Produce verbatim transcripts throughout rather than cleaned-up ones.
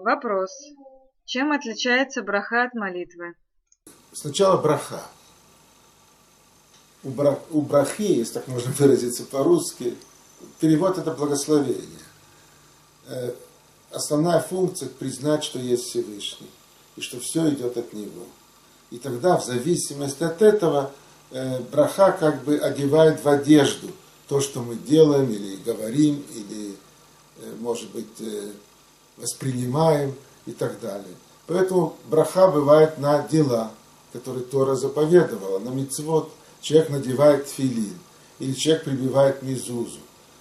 Вопрос. Чем отличается браха от молитвы? Сначала браха. У, бра... у брахи, если так можно выразиться по-русски, перевод это благословение. Э, основная функция признать, что есть Всевышний, и что все идет от Него. И тогда, в зависимости от этого, э, браха как бы одевает в одежду то, что мы делаем, или говорим, или, э, может быть, э, воспринимаем и так далее. Поэтому браха бывает на дела, которые Тора заповедовала, на мицвот. Человек надевает тфилин, или человек прибивает мезузу.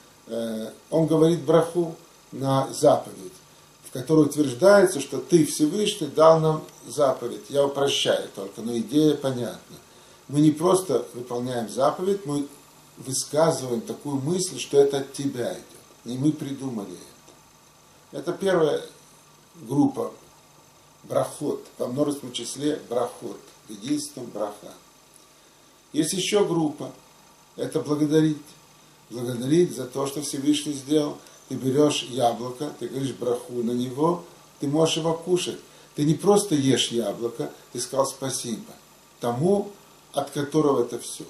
Он говорит браху на заповедь, в которой утверждается, что ты, Всевышний, дал нам заповедь. Я упрощаю только, но идея понятна. Мы не просто выполняем заповедь, мы высказываем такую мысль, что это от тебя идет. Не мы придумали это. Это первая группа брахот, во множественном числе брахот, в единственном браха. Есть еще группа, это благодарить. Благодарить за то, что Всевышний сделал. Ты берешь яблоко, ты говоришь браху на него, ты можешь его кушать. Ты не просто ешь яблоко, ты сказал спасибо тому, от которого это все.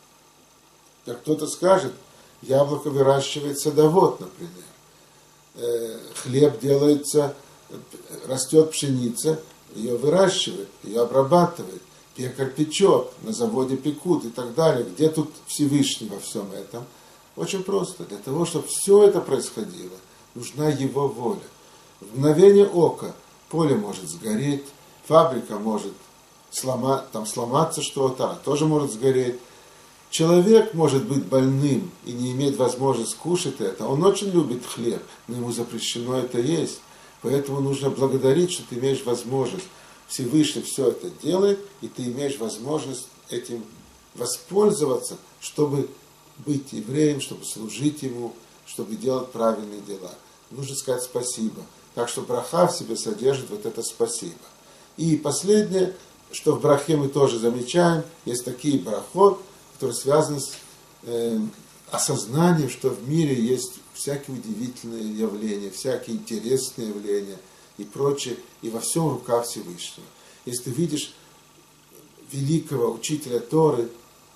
Как кто-то скажет, яблоко выращивает садовод, например. Хлеб делается, растет пшеница, ее выращивает, ее обрабатывает. Пекарь печет, на заводе пекут и так далее. Где тут Всевышний во всем этом? Очень просто. Для того, чтобы все это происходило, нужна его воля. В мгновение ока поле может сгореть, фабрика может сломать, там сломаться что-то, а тоже может сгореть. Человек может быть больным и не иметь возможности кушать это. Он очень любит хлеб, но ему запрещено это есть. Поэтому нужно благодарить, что ты имеешь возможность. Всевышний все это делает, и ты имеешь возможность этим воспользоваться, чтобы быть евреем, чтобы служить ему, чтобы делать правильные дела. Нужно сказать спасибо. Так что браха в себе содержит вот это спасибо. И последнее, что в брахе мы тоже замечаем, есть такие брахот, которые связаны с э, осознанием, что в мире есть всякие удивительные явления, всякие интересные явления и прочее, и во всем рука Всевышнего. Если ты видишь великого учителя Торы,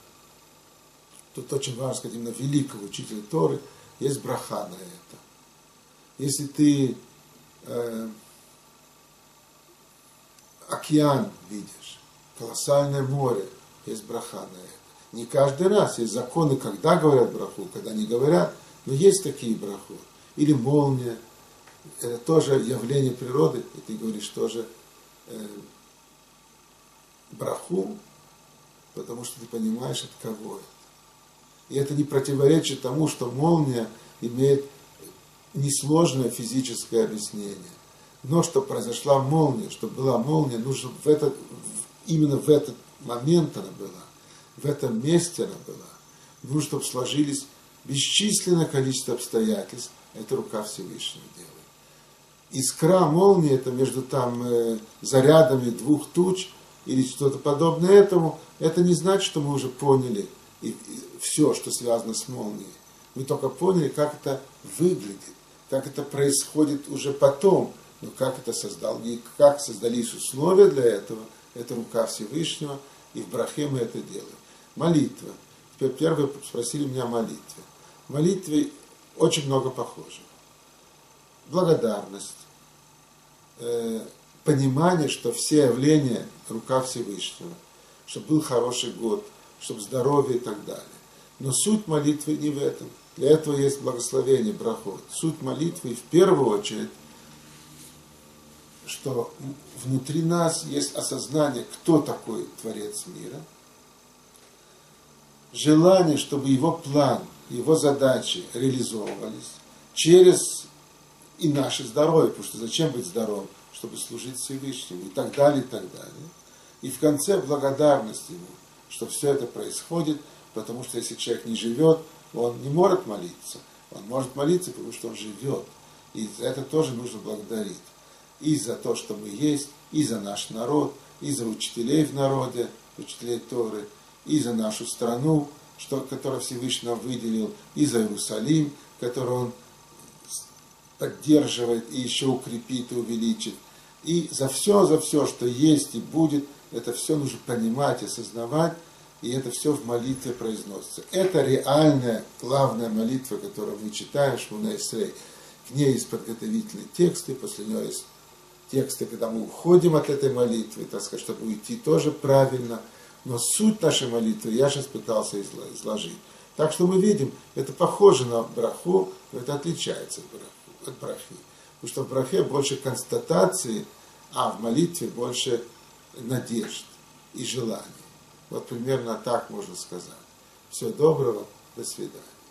тут очень важно сказать именно великого учителя Торы, есть браха на это. Если ты э, океан видишь, колоссальное море, есть браха на это. Не каждый раз, есть законы, когда говорят браху, когда не говорят, но есть такие браху. Или молния, это тоже явление природы, и ты говоришь тоже э, браху, потому что ты понимаешь, от кого это. И это не противоречит тому, что молния имеет несложное физическое объяснение. Но чтобы произошла молния, чтобы была молния, нужно в этот, именно в этот момент она была, в этом месте она была. Нужно, чтобы сложились бесчисленное количество обстоятельств. Это рука Всевышнего делает. Искра молнии, это между там э, зарядами двух туч или что-то подобное этому, это не значит, что мы уже поняли и, и все, что связано с молнией. Мы только поняли, как это выглядит, как это происходит уже потом, но как это создал, и как создались условия для этого, это рука Всевышнего, и в брахе мы это делаем. Молитва. Теперь первые спросили меня о молитве. В молитве очень много похожего. Благодарность, э, понимание, что все явления рука Всевышнего, чтобы был хороший год, чтобы здоровье и так далее. Но суть молитвы не в этом. Для этого есть благословение, брахот. Суть молитвы в первую очередь, что внутри нас есть осознание, кто такой Творец мира, желание, чтобы его план, его задачи реализовывались через и наше здоровье, потому что зачем быть здоровым? Чтобы служить Всевышнему и так далее, и так далее. И в конце благодарность ему, что все это происходит, потому что если человек не живет, он не может молиться. Он может молиться, потому что он живет. И за это тоже нужно благодарить. И за то, что мы есть, и за наш народ, и за учителей в народе, учителей Торы, и за нашу страну, что, которую Всевышний нам выделил, и за Иерусалим, который он поддерживает и еще укрепит и увеличит. И за все, за все, что есть и будет, это все нужно понимать, осознавать, и это все в молитве произносится. Это реальная, главная молитва, которую мы читаем, Шмона Эсрей. К ней есть подготовительные тексты, после нее есть тексты, когда мы уходим от этой молитвы, так сказать, чтобы уйти тоже правильно. Но суть нашей молитвы я сейчас пытался изложить. Так что мы видим, это похоже на браху, но это отличается от брахи. От брахи. Потому что в брахе больше констатации, а в молитве больше надежд и желаний. Вот примерно так можно сказать. Всего доброго, до свидания.